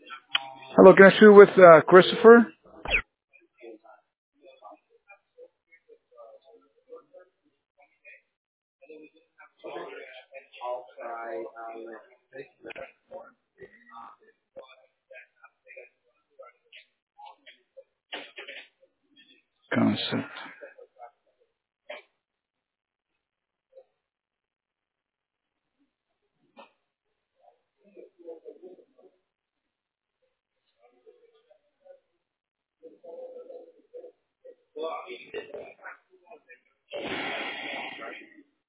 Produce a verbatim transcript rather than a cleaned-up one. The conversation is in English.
Hello, can I speak with uh, Christopher? Concept.